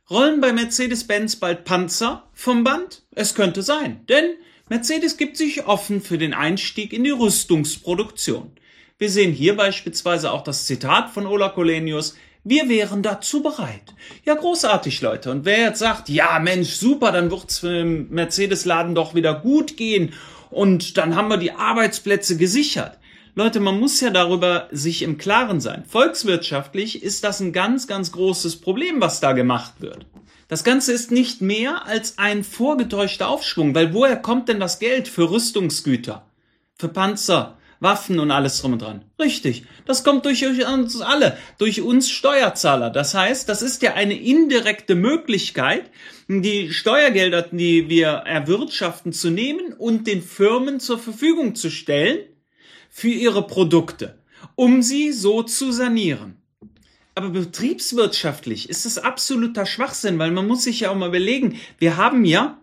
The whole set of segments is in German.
Rollen bei Mercedes-Benz bald Panzer vom Band? Es könnte sein, denn Mercedes gibt sich offen für den Einstieg in die Rüstungsproduktion. Wir sehen hier beispielsweise auch das Zitat von Ola Källenius: Wir wären dazu bereit. Ja, großartig, Leute. Und wer jetzt sagt, ja Mensch, super, dann wird's für den Mercedes-Laden doch wieder gut gehen und dann haben wir die Arbeitsplätze gesichert. Leute, man muss ja darüber sich im Klaren sein. Volkswirtschaftlich ist das ein ganz, ganz großes Problem, was da gemacht wird. Das Ganze ist nicht mehr als ein vorgetäuschter Aufschwung, weil woher kommt denn das Geld für Rüstungsgüter, für Panzer, Waffen und alles drum und dran? Richtig, das kommt durch uns alle, durch uns Steuerzahler. Das heißt, das ist ja eine indirekte Möglichkeit, die Steuergelder, die wir erwirtschaften, zu nehmen und den Firmen zur Verfügung zu stellen für ihre Produkte, um sie so zu sanieren. Aber betriebswirtschaftlich ist es absoluter Schwachsinn, weil man muss sich ja auch mal überlegen, wir haben ja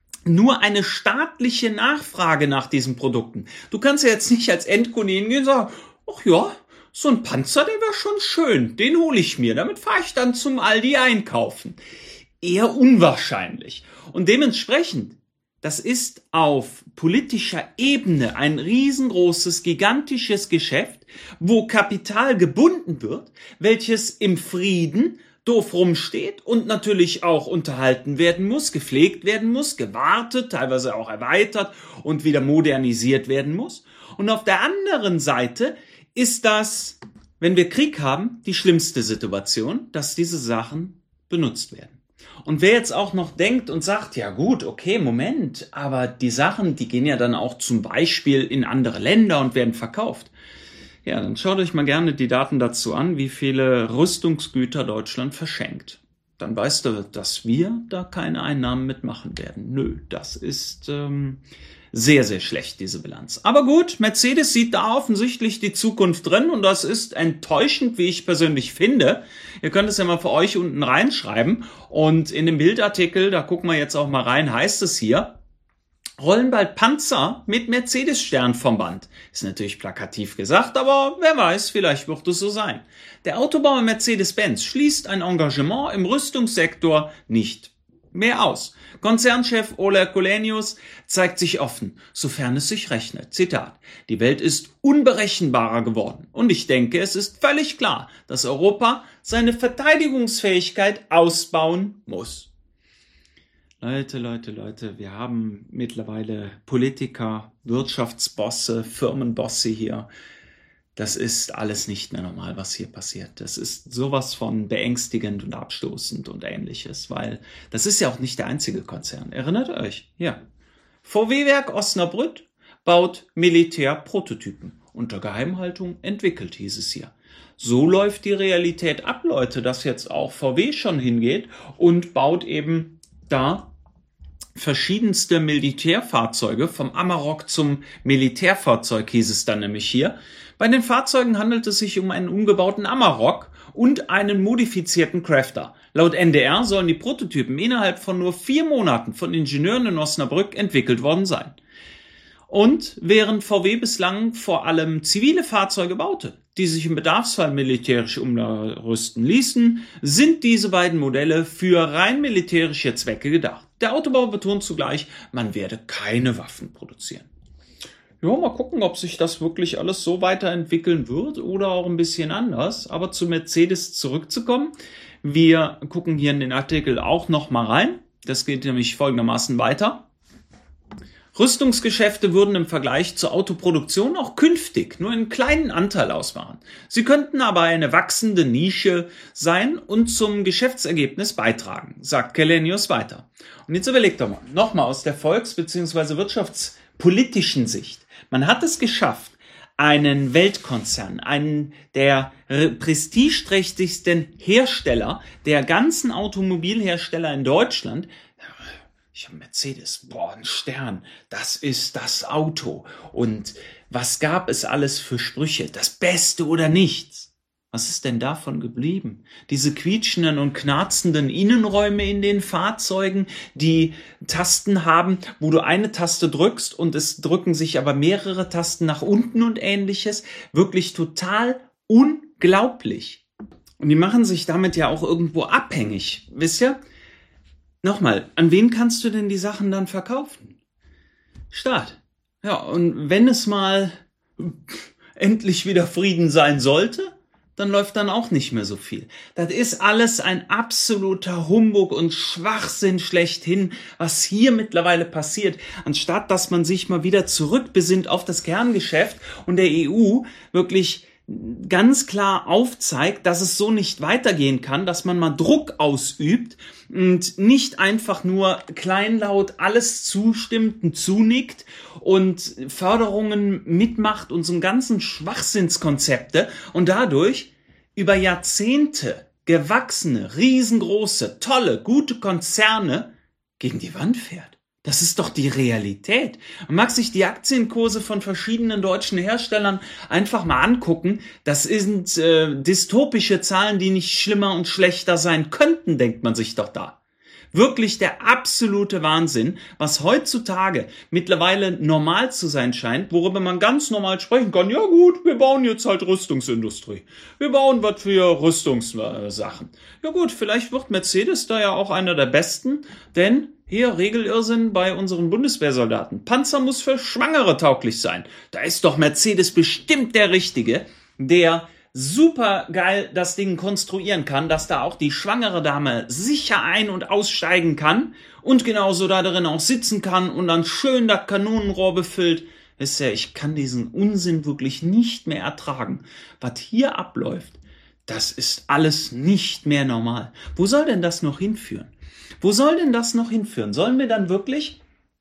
nur eine staatliche Nachfrage nach diesen Produkten. Du kannst ja jetzt nicht als Endkunde hingehen und sagen, ach ja, so ein Panzer, der wäre schon schön, den hole ich mir, damit fahre ich dann zum Aldi einkaufen. Eher unwahrscheinlich. Und dementsprechend, das ist auf politischer Ebene ein riesengroßes, gigantisches Geschäft, wo Kapital gebunden wird, welches im Frieden doof rumsteht und natürlich auch unterhalten werden muss, gepflegt werden muss, gewartet, teilweise auch erweitert und wieder modernisiert werden muss. Und auf der anderen Seite ist das, wenn wir Krieg haben, die schlimmste Situation, dass diese Sachen benutzt werden. Und wer jetzt auch noch denkt und sagt, ja gut, okay, Moment, aber die Sachen, die gehen ja dann auch zum Beispiel in andere Länder und werden verkauft. Ja, dann schaut euch mal gerne die Daten dazu an, wie viele Rüstungsgüter Deutschland verschenkt. Dann weißt du, dass wir da keine Einnahmen mitmachen werden. Nö, das ist sehr, sehr schlecht, diese Bilanz. Aber gut, Mercedes sieht da offensichtlich die Zukunft drin und das ist enttäuschend, wie ich persönlich finde. Ihr könnt es ja mal für euch unten reinschreiben und in dem Bildartikel, da gucken wir jetzt auch mal rein, heißt es hier: Rollen bald Panzer mit Mercedes-Stern vom Band. Ist natürlich plakativ gesagt, aber wer weiß, vielleicht wird es so sein. Der Autobauer Mercedes-Benz schließt ein Engagement im Rüstungssektor nicht mehr aus. Konzernchef Ola Källenius zeigt sich offen, sofern es sich rechnet. Zitat: Die Welt ist unberechenbarer geworden und ich denke, es ist völlig klar, dass Europa seine Verteidigungsfähigkeit ausbauen muss. Leute, wir haben mittlerweile Politiker, Wirtschaftsbosse, Firmenbosse hier. Das ist alles nicht mehr normal, was hier passiert. Das ist sowas von beängstigend und abstoßend und ähnliches, weil das ist ja auch nicht der einzige Konzern. Erinnert euch, ja. VW-Werk Osnabrück baut Militärprototypen. Unter Geheimhaltung entwickelt, hieß es hier. So läuft die Realität ab, Leute, dass jetzt auch VW schon hingeht und baut eben da verschiedenste Militärfahrzeuge, vom Amarok zum Militärfahrzeug hieß es dann nämlich hier. Bei den Fahrzeugen handelt es sich um einen umgebauten Amarok und einen modifizierten Crafter. Laut NDR sollen die Prototypen innerhalb von nur 4 Monaten von Ingenieuren in Osnabrück entwickelt worden sein. Und während VW bislang vor allem zivile Fahrzeuge baute, die sich im Bedarfsfall militärisch umrüsten ließen, sind diese beiden Modelle für rein militärische Zwecke gedacht. Der Autobauer betont zugleich, man werde keine Waffen produzieren. Ja, mal gucken, ob sich das wirklich alles so weiterentwickeln wird oder auch ein bisschen anders. Aber zu Mercedes zurückzukommen, wir gucken hier in den Artikel auch noch mal rein. Das geht nämlich folgendermaßen weiter. Rüstungsgeschäfte würden im Vergleich zur Autoproduktion auch künftig nur einen kleinen Anteil ausmachen. Sie könnten aber eine wachsende Nische sein und zum Geschäftsergebnis beitragen, sagt Källenius weiter. Und jetzt überlegt doch mal, nochmal aus der volks- bzw. wirtschaftspolitischen Sicht. Man hat es geschafft, einen Weltkonzern, einen der prestigeträchtigsten Hersteller, der ganzen Automobilhersteller in Deutschland. Ich habe Mercedes, ein Stern, das ist das Auto. Und was gab es alles für Sprüche? Das Beste oder nichts? Was ist denn davon geblieben? Diese quietschenden und knarzenden Innenräume in den Fahrzeugen, die Tasten haben, wo du eine Taste drückst und es drücken sich aber mehrere Tasten nach unten und ähnliches. Wirklich total unglaublich. Und die machen sich damit ja auch irgendwo abhängig. Wisst ihr? Nochmal, an wen kannst du denn die Sachen dann verkaufen? Staat. Ja, und wenn es mal endlich wieder Frieden sein sollte, dann läuft dann auch nicht mehr so viel. Das ist alles ein absoluter Humbug und Schwachsinn schlechthin, was hier mittlerweile passiert, anstatt dass man sich mal wieder zurückbesinnt auf das Kerngeschäft und der EU wirklich ganz klar aufzeigt, dass es so nicht weitergehen kann, dass man mal Druck ausübt und nicht einfach nur kleinlaut alles zustimmt und zunickt und Förderungen mitmacht und so einen ganzen Schwachsinnskonzepte und dadurch über Jahrzehnte gewachsene, riesengroße, tolle, gute Konzerne gegen die Wand fährt. Das ist doch die Realität. Man mag sich die Aktienkurse von verschiedenen deutschen Herstellern einfach mal angucken. Das sind dystopische Zahlen, die nicht schlimmer und schlechter sein könnten, denkt man sich doch da. Wirklich der absolute Wahnsinn, was heutzutage mittlerweile normal zu sein scheint, worüber man ganz normal sprechen kann. Ja gut, wir bauen jetzt halt Rüstungsindustrie. Wir bauen was für Rüstungssachen. Ja gut, vielleicht wird Mercedes da ja auch einer der Besten, denn hier Regelirrsinn bei unseren Bundeswehrsoldaten. Panzer muss für Schwangere tauglich sein. Da ist doch Mercedes bestimmt der Richtige, der super geil das Ding konstruieren kann, dass da auch die schwangere Dame sicher ein- und aussteigen kann und genauso da drin auch sitzen kann und dann schön das Kanonenrohr befüllt. Wisst ihr, ich kann diesen Unsinn wirklich nicht mehr ertragen. Was hier abläuft, das ist alles nicht mehr normal. Wo soll denn das noch hinführen? Wo soll denn das noch hinführen? Sollen wir dann wirklich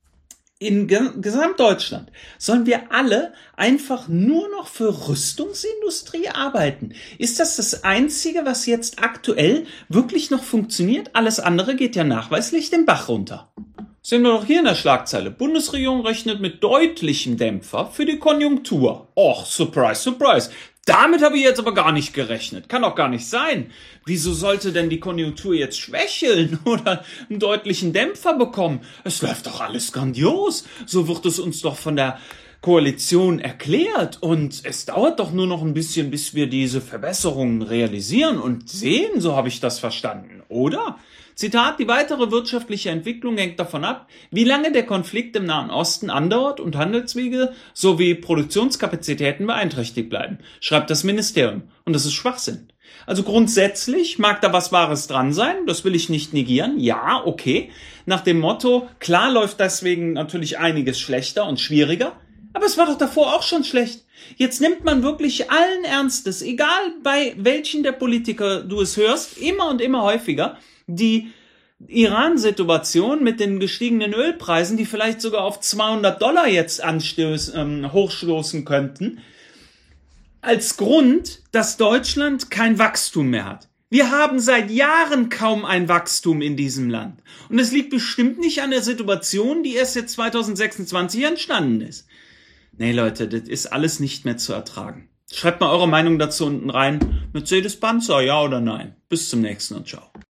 in Gesamtdeutschland, sollen wir alle einfach nur noch für Rüstungsindustrie arbeiten? Ist das das Einzige, was jetzt aktuell wirklich noch funktioniert? Alles andere geht ja nachweislich den Bach runter. Sehen wir doch hier in der Schlagzeile. Bundesregierung rechnet mit deutlichem Dämpfer für die Konjunktur. Och, surprise, surprise. Damit habe ich jetzt aber gar nicht gerechnet. Kann doch gar nicht sein. Wieso sollte denn die Konjunktur jetzt schwächeln oder einen deutlichen Dämpfer bekommen? Es läuft doch alles grandios. So wird es uns doch von der Koalition erklärt. Und es dauert doch nur noch ein bisschen, bis wir diese Verbesserungen realisieren und sehen. So habe ich das verstanden, oder? Zitat, die weitere wirtschaftliche Entwicklung hängt davon ab, wie lange der Konflikt im Nahen Osten andauert und Handelswege sowie Produktionskapazitäten beeinträchtigt bleiben, schreibt das Ministerium. Und das ist Schwachsinn. Also grundsätzlich mag da was Wahres dran sein, das will ich nicht negieren. Ja, okay. Nach dem Motto, klar läuft deswegen natürlich einiges schlechter und schwieriger, aber es war doch davor auch schon schlecht. Jetzt nimmt man wirklich allen Ernstes, egal bei welchen der Politiker du es hörst, immer und immer häufiger, die Iran-Situation mit den gestiegenen Ölpreisen, die vielleicht sogar auf $200 jetzt hochstoßen könnten, als Grund, dass Deutschland kein Wachstum mehr hat. Wir haben seit Jahren kaum ein Wachstum in diesem Land. Und es liegt bestimmt nicht an der Situation, die erst jetzt 2026 entstanden ist. Nee, Leute, das ist alles nicht mehr zu ertragen. Schreibt mal eure Meinung dazu unten rein. Mercedes-Panzer, ja oder nein? Bis zum nächsten und ciao.